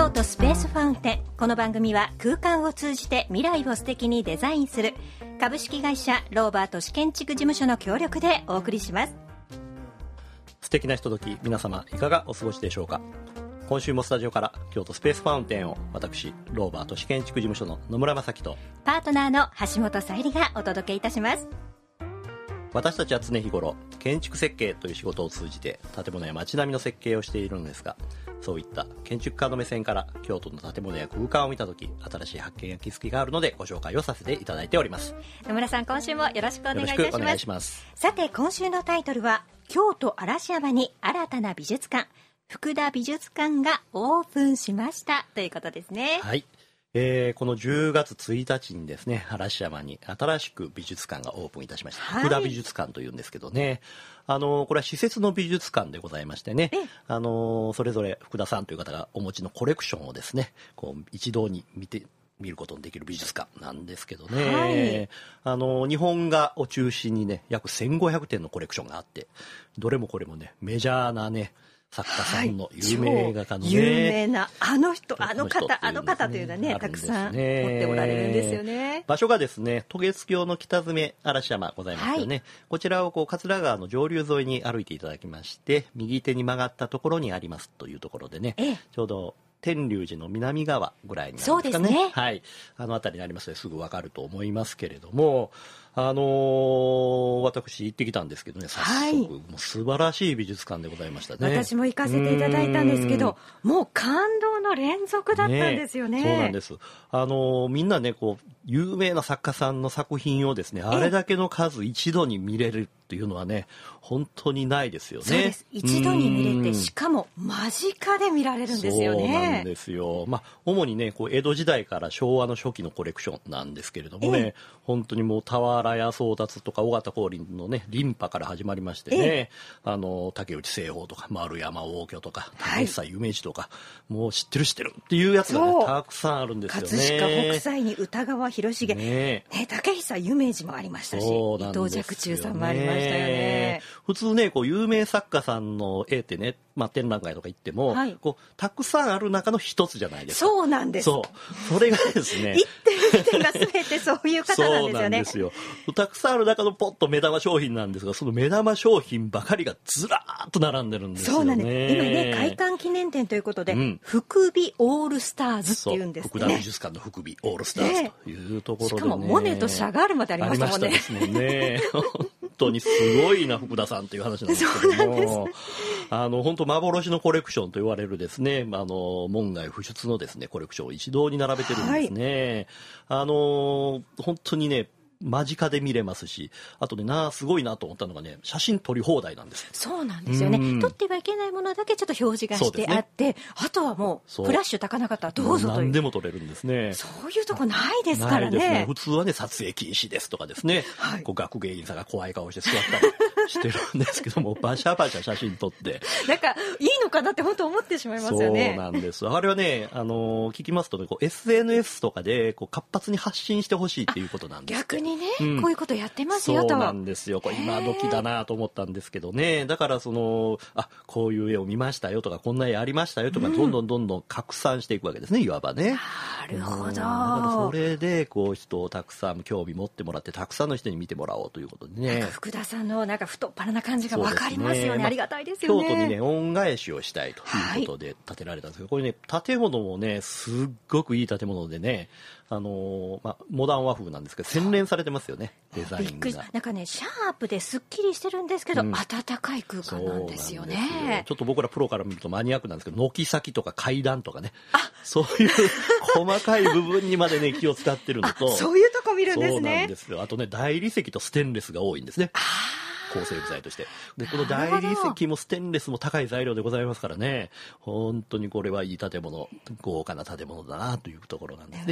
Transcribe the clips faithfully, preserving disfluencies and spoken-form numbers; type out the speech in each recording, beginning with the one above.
京都スペースファウンテン。この番組は空間を通じて未来を素敵にデザインする株式会社ローバー都市建築事務所の協力でお送りします。 素敵なひととき、皆様いかがお過ごしでしょうか。今週もスタジオから京都スペースファウンテンを私ローバー都市建築事務所の野村正樹とパートナーの橋本さゆりがお届けいたします。 私たちは常日頃建築設計という仕事を通じて建物や街並みの設計をしているのですが、そういった建築家の目線から京都の建物や空間を見たとき、新しい発見や気づきがあるのでご紹介をさせていただいております。 野村さん、今週もよろしくお願いいたします。 よろしくお願いします。 さて、今週のタイトルは京都嵐山に新たな美術館、福田美術館がオープンしましたということですね。 はい、えー、このじゅうがつついたちにですね、嵐山に新しく美術館がオープンいたしました、はい、福田美術館というんですけどね、あのこれは施設の美術館でございましてね、あのそれぞれ福田さんという方がお持ちのコレクションをですね、こう一堂に見て見ることのできる美術館なんですけどね、はい、あの日本画を中心にね約せんごひゃくてんのコレクションがあって、どれもこれもねメジャーなね作家さんの有名画家のね、 はい、有名なあの人あの方あの方というのはね、たくさん持っておられるんですよね。 場所がですね、渡月橋の北詰嵐山ございますよね、はい、こちらをこう桂川の上流沿いに歩いていただきまして、右手に曲がったところにありますというところでね、ええ、ちょうど天龍寺の南側ぐらいになるんですかね。そうですね、はい、あの辺りにありますのですぐ分かると思いますけれども、あのー、私行ってきたんですけどね、早速、はい、もう素晴らしい美術館でございましたね。 私も行かせていただいたんですけど、もう感動の連続だったんですよね。 ね、そうなんです。あのー、みんなねこう有名な作家さんの作品をですね、あれだけの数一度に見れるっていうのはね本当にないですよね。 そうです、一度に見れて、しかも間近で見られるんですよね。 そうなんですよ、まあ、主にねこう江戸時代から昭和の初期のコレクションなんですけれどもね、本当にもう俵屋宗達とか尾形光琳のね琳派から始まりましてね、あの竹内栖鳳とか丸山応挙とか竹久夢二とか、はい、もう知ってる知ってるっていうやつがねたくさんあるんですよね。 葛飾北斎に歌川広重、ねね、竹久夢二もありましたし、伊藤若冲さんもありましたよね。 普通ねこう有名作家さんの絵ってね、まあ、展覧会とか行っても、はい、こうたくさんある中の一つじゃないですか。 そうなんです。 そうそれがですね一点一点が全てそういう方なんですよね。 そうなんですよ。たくさんある中のポッと目玉商品なんですが、その目玉商品ばかりがずらーっと並んでるんですよね。 そうなんです。今ね開館記念展ということで、うん、福美オールスターズっていうんですね。 福田美術館の福美オールスターズというところで、ね、 しかもモネとシャガールまでありましたもんね。ありましたですもんね本当にすごいな福田さんという話なんですけども、あの本当幻のコレクションと言われるですね、あの門外不出のですねコレクションを一堂に並べてるんですね、はい、あの本当にね間近で見れますし、あとねなすごいなと思ったのがね、写真撮り放題なんです。 そうなんですよね。撮ってはいけないものだけちょっと表示がしてあって、ね、あとはもうフラッシュ高なかったらどうぞという、 何でも撮れるんですね。 そういうとこないですから ね, ないですね。普通はね撮影禁止ですとかですね、はい、こう学芸員さんが怖い顔して座ったりしてるんですけどもバシャバシャ写真撮ってなんかいいのかなって本当思ってしまいますよね。 そうなんです。あれはね、あの聞きますとね、こう エスエヌエス とかでこう活発に発信してほしいっていうことなんですって。 逆にね、うん、こういうことやってますよと。 そうなんですよ。これ今時だなと思ったんですけどね。だからそのあこういう絵を見ましたよとかこんな絵ありましたよとか、うん、どんどんどんどん拡散していくわけですね、いわばね。 なるほど。だからそれでこう人をたくさん興味持ってもらってたくさんの人に見てもらおうということでね。 福田さんのなんか太っ腹な感じが分かりますよね。まあ、ありがたいですよね。 京都にね恩返しをしたいということで建てられたんですけど、はい、これね建物もねすっごくいい建物でね、あのーまあ、モダン和風なんですけど洗練されてますよね、デザインが。びっくり。 なんかねシャープですっきりしてるんですけど、うん、温かい空間なんですよね。そうなんですよ。 ちょっと僕らプロから見るとマニアックなんですけど、軒先とか階段とかね、そういう細かい部分にまでね気を使ってるのとそういうとこ見るんですね。 そうなんですよ。あとね大理石とステンレスが多いんですね、構成部材として。でこの大理石もステンレスも高い材料でございますからね、本当にこれはいい建物、豪華な建物だなというところなんですね。 大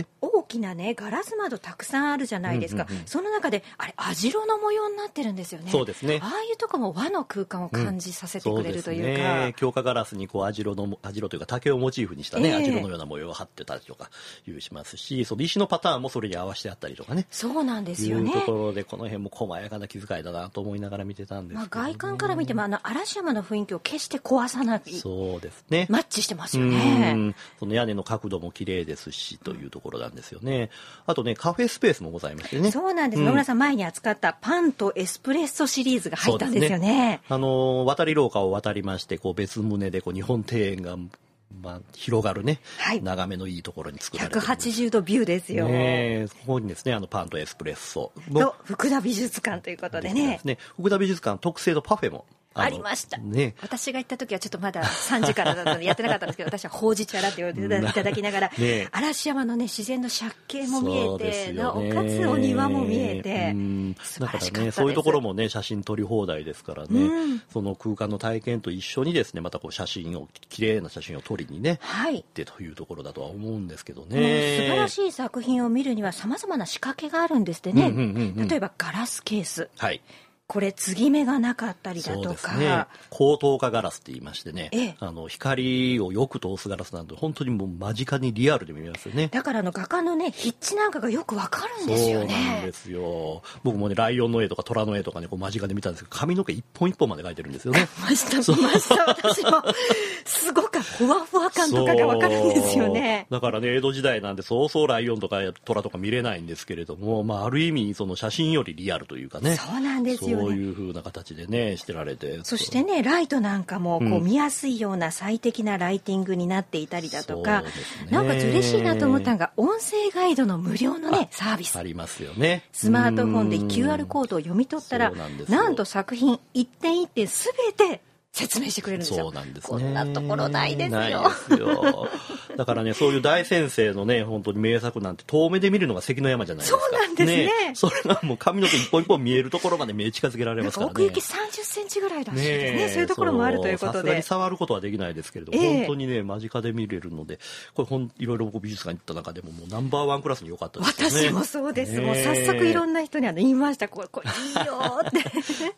きなねガラス窓たくさんあるじゃないですか、 うんうんうん、 その中であれ網白の模様になってるんですよね。 そうですね。 ああいうとこも和の空間を感じさせてくれるというか、うん、そうですね、 強化ガラスにこう網白の網白というか竹をモチーフにしたね、えー、網白のような模様を貼ってたりとかいうしますし、その石のパターンもそれに合わせてあったりとかね。 そうなんですよね。 いうところでこの辺も細やかな気遣いだなと思いながら見てたんですけど、ね、 まあ、外観から見てもあの嵐山の雰囲気を決して壊さない。 そうですね。 マッチしてますよね。 うん、その屋根の角度も綺麗ですしというところなんですよね。あとねカフェスペースもございましてね。 そうなんです、うん、野村さん前に扱ったパンとエスプレッソシリーズが入ったんですよね。 あの渡り廊下を渡りましてこう別棟でこう日本庭園がまあ、広がるね、はい、眺めのいいところに作られているひゃくはちじゅうどビューですよ、 ね、ここにですねあのパンとエスプレッソと福田美術館ということで ね, ね福田美術館特製のパフェもあ, ありました、ね、私が行った時はちょっとまださんじからだったのでやってなかったんですけど私はほうじ茶だって言われていただきながら、ね、嵐山の、ね、自然の借景も見えて、なおかつお庭も見えて、うん、素晴らしかったです。だからね、 そういうところも、ね、写真撮り放題ですからね、うん、その空間の体験と一緒にですねまたこう写真を綺麗な写真を撮りにね、はい、行ってというところだとは思うんですけどね。 素晴らしい作品を見るにはさまざまな仕掛けがあるんですってね、うんうんうんうん、例えばガラスケース、はいこれ継ぎ目がなかったりだとか、ね、 高透過ガラスって言いましてね、ええ、あの光をよく通すガラスなんで本当にもう間近にリアルで見えますよね。 だからあの画家のね筆致なんかがよくわかるんですよね。 そうなんですよ。僕もねライオンの絵とか虎の絵とかねこう間近で見たんですけど髪の毛一本一本まで描いてるんですよね。 ました見ました私もすごくふわふわ感とかがわかるんですよね。 だからね江戸時代なんでそうそうライオンとか虎とか見れないんですけれども、まあ、ある意味その写真よりリアルというかね。 そうなんですよね。 そういう風な形でねしてられて、 そしてねライトなんかもこう見やすいような最適なライティングになっていたりだとか、うんね、なおかつ嬉しいなと思ったのが音声ガイドの無料のねサービスありますよね。 スマートフォンで キューアール コードを読み取ったら な, なんと作品一点一点すべて説明してくれるんですよ。 そうなんですね。 こんなところないですよ。 ないですよ。だからね、そういう大先生のね、本当に名作なんて遠目で見るのが関の山じゃないですか。 そうなんですね。ねそれがもう髪の毛一本一本見えるところまで目近づけられますからね。 奥行きさんじゅっセンチぐらいらしいですね。ねそういうところもあるということで。 さすがに触ることはできないですけれども、えー、本当にね、間近で見れるので、これほんいろいろ僕美術館に行った中でももうナンバーワンクラスに良かったですね。 私もそうです。ね、もう早速いろんな人にあの言いました。これ、これいいよって。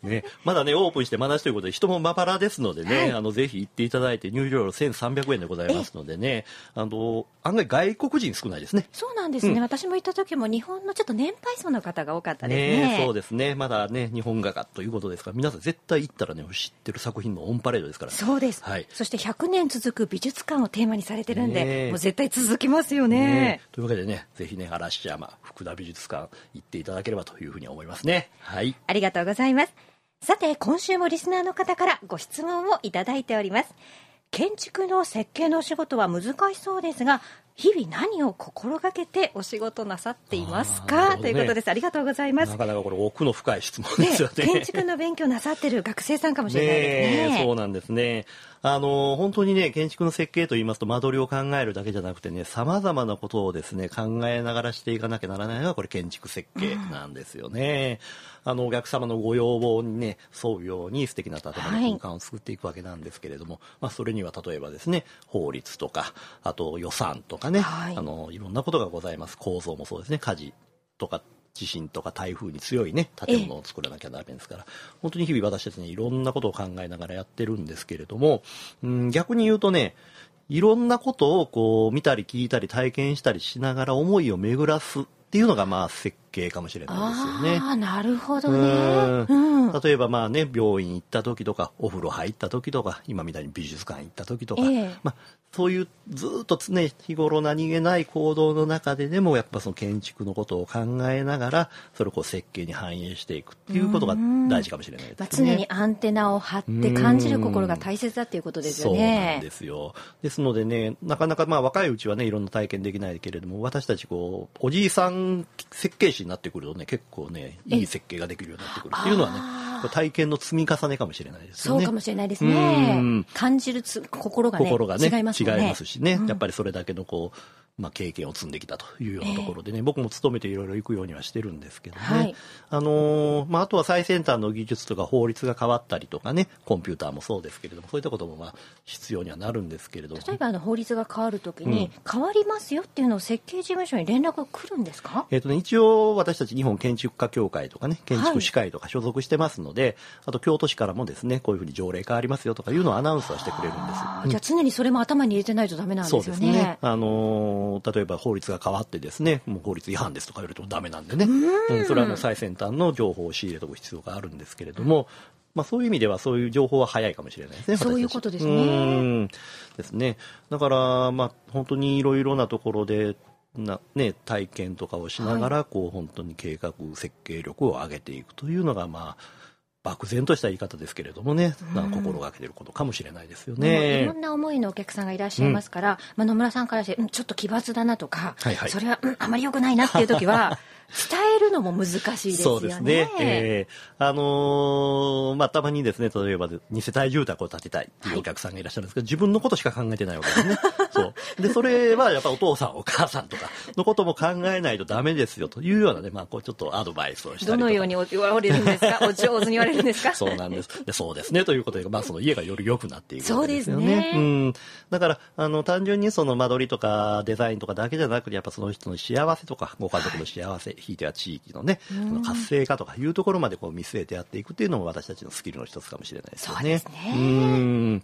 ね、まだね、オープンしてまだしということで人もまばらですのでね、はい、あのぜひ行っていただいて入場料せんさんびゃくえんでございますのでね、あの案外外国人少ないですね。 そうなんですね、うん、私も行った時も日本のちょっと年配層の方が多かったですね。 ねそうですね。まだね日本画家ということですから皆さん絶対行ったらね知ってる作品のオンパレードですから。 そうです、はい、そしてひゃくねん続く美術館をテーマにされてるんで、もう絶対続きますよ ね, ねというわけでねぜひね嵐山福田美術館行っていただければというふうに思いますね。はい、 ありがとうございます。さて今週もリスナーの方からご質問をいただいております。建築の設計のお仕事は難しそうですが日々何を心がけてお仕事なさっていますか、ね、ということです。ありがとうございます。 なかなかこれ奥の深い質問ですよ ね, ね建築の勉強なさってる学生さんかもしれないですね。 ねそうなんですね。あの本当にね建築の設計といいますと間取りを考えるだけじゃなくてね様々なことをですね考えながらしていかなきゃならないのがこれ建築設計なんですよね、うん、あのお客様のご要望にね沿うように素敵な建物の空間を作っていくわけなんですけれども、はいまあ、それには例えばですね法律とかあと予算とかね、はい、あのいろんなことがございます。構造もそうですね火事とか地震とか台風に強いね建物を作らなきゃダメですから、本当に日々私たちねいろんなことを考えながらやってるんですけれども、うん、逆に言うとねいろんなことをこう見たり聞いたり体験したりしながら思いを巡らすっていうのがまあ設計かもしれないですよね。 ああなるほどね、うん、 例えばまあね病院行った時とかお風呂入った時とか今みたいに美術館行った時とか、えーまあ、そういうずっと常日頃何気ない行動の中ででもやっぱその建築のことを考えながらそれをこう設計に反映していくっていうことが大事かもしれないですね。 まあ、常にアンテナを張って感じる心が大切だっていうことですよね。 そうなんですよ。ですのでねなかなかまあ若いうちはねいろんな体験できないけれども私たちこうおじいさん設計士になってくるとね結構ねいい設計ができるようになってくるっていうのはね体験の積み重ねかもしれないですよね。 そうかもしれないですね。感じるつ心がね、心がね違いますもんね。 違いますしね、うん、やっぱりそれだけのこうまあ、経験を積んできたというようなところでね、えー、僕も勤めていろいろ行くようにはしてるんですけどね、はい、あのーまあ、あとは最先端の技術とか法律が変わったりとかね、コンピューターもそうですけれども、そういったこともまあ必要にはなるんですけれども、 例えばあの法律が変わるときに、うん、変わりますよっていうのを設計事務所に連絡が来るんですか？ えーとね、一応私たち日本建築家協会とかね、建築士会とか所属してますので、はい、あと京都市からもですね、こういうふうに条例変わりますよとかいうのをアナウンスはしてくれるんです。 うん、じゃあ常にそれも頭に入れてないとダメなんですよね。 そうですね。あのー、例えば法律が変わってですね、もう法律違反ですとか言われてもダメなんでね、うん、それはもう最先端の情報を仕入れておく必要があるんですけれども、まあ、そういう意味ではそういう情報は早いかもしれないですね。 そういうことですね。 うんですね。だから、まあ、本当にいろいろなところでな、ね、体験とかをしながら、はい、こう本当に計画設計力を上げていくというのが、まあ漠然とした言い方ですけれどもね、うん、心がけていることかもしれないですよね。 いろんな思いのお客さんがいらっしゃいますから、うんまあ、野村さんからして、うん、ちょっと奇抜だなとか、はいはい、それは、うん、あまり良くないなっていう時は伝えるのも難しいですよね。そうですね。 えー、あのー、まあ、たまにですね、例えばに世帯住宅を建てたいっていうお客さんがいらっしゃるんですけど、はい、自分のことしか考えてないわけですね。そう。で、それはやっぱお父さんお母さんとかのことも考えないとダメですよというようなね、まあ、こうちょっとアドバイスをしたりとか。 どのように言われるんですか？お上手に言われるんですか？ そうなんです。で、そうですねということで、まあ、その家がより良くなっていくわけですよね。そうですね。うん。だから、あの、単純にその間取りとかデザインとかだけじゃなくて、やっぱその人の幸せとか、ご家族の幸せ、ひいては地域のね、その活性化とかいうところまでこう見据えてやっていくっていうのも私たちのスキルの一つかもしれないですよね。 そうですね。 うん。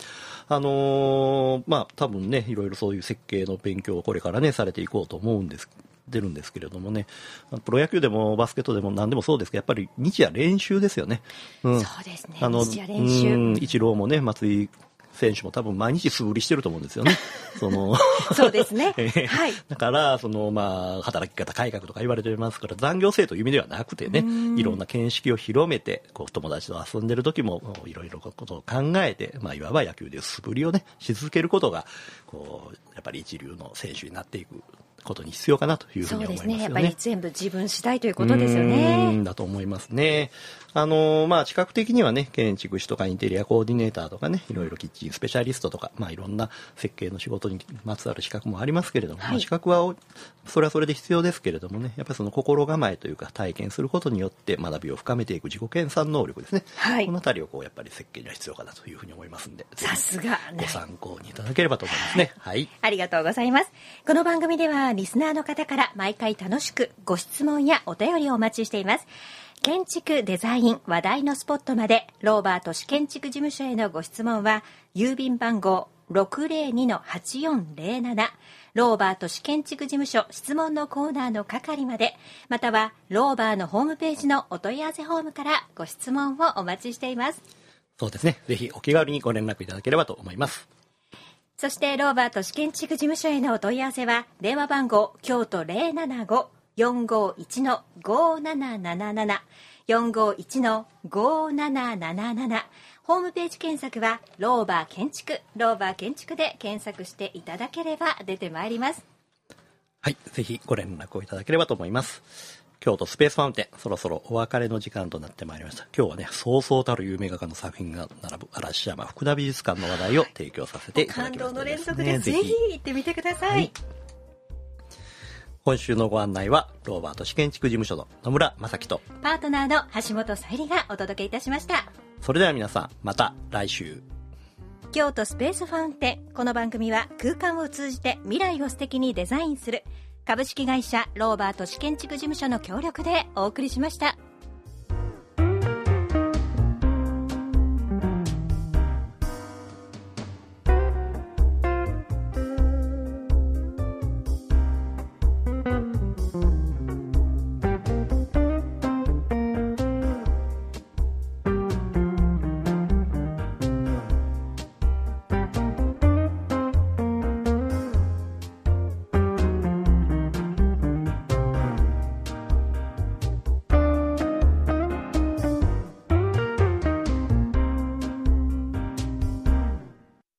あのー、まあ、多分ね、いろいろそういう設計の勉強をこれからね、されていこうと思うんです出るんですけれどもね、プロ野球でもバスケットでも何でもそうですけど、やっぱり日夜練習ですよね。 うん、そうですね。あの日夜練習。うん、 イチローもね、松井選手も多分毎日素振りしてると思うんですよね。そのそうですね。 はい。だからそのまあ働き方改革とか言われてますから、残業制という意味ではなくてね、いろんな見識を広めて、こう友達と遊んでる時もいろいろことを考えて、まあいわば野球で素振りをねし続けることがこうやっぱり一流の選手になっていくことに必要かなというふうに思いますよね。そうですね。 やっぱり全部自分次第ということですよね。 うんだと思いますね。あのまあ視覚的にはね、建築士とかインテリアコーディネーターとかね、いろいろキッチンスペシャリストとか、まあいろんな設計の仕事にまつわる資格もありますけれども、はい、まあ、資格はそれはそれで必要ですけれどもね、やっぱりその心構えというか体験することによって学びを深めていく自己研鑽能力ですね。はい、このあたりをこうやっぱり設計には必要かなというふうに思いますんで、 さすが、ね、 ご参考にいただければと思いますね。はい。はい、 ありがとうございます。この番組ではリスナーの方から毎回楽しくご質問やお便りをお待ちしています。建築デザイン話題のスポットまでローバー都市建築事務所へのご質問は郵便番号 ろくぜろにのはちよんぜろなな ローバー都市建築事務所質問のコーナーの係まで、またはローバーのホームページのお問い合わせフォームからご質問をお待ちしています。 そうですね。ぜひお気軽にご連絡いただければと思います。 そしてローバー都市建築事務所へのお問い合わせは電話番号京都 ゼロななご よんごいちのごなななななな よんごいちのごななななな、ホームページ検索はローバー建築ローバー建築で検索していただければ出てまいります。 はい、ぜひご連絡をいただければと思います。京都スペースファウンテン、そろそろお別れの時間となってまいりました。今日はね、そうそうたる有名画家の作品が並ぶ嵐山福田美術館の話題を提供させていただきますので、ね、 感動の連続でぜひ行ってみてください。はい、 今週のご案内はローバー都市建築事務所の野村正樹とパートナーの橋本さゆりがお届けいたしました。 それでは皆さん、また来週。 京都スペースファウンテン、この番組は空間を通じて未来を素敵にデザインする株式会社ローバー都市建築事務所の協力でお送りしました。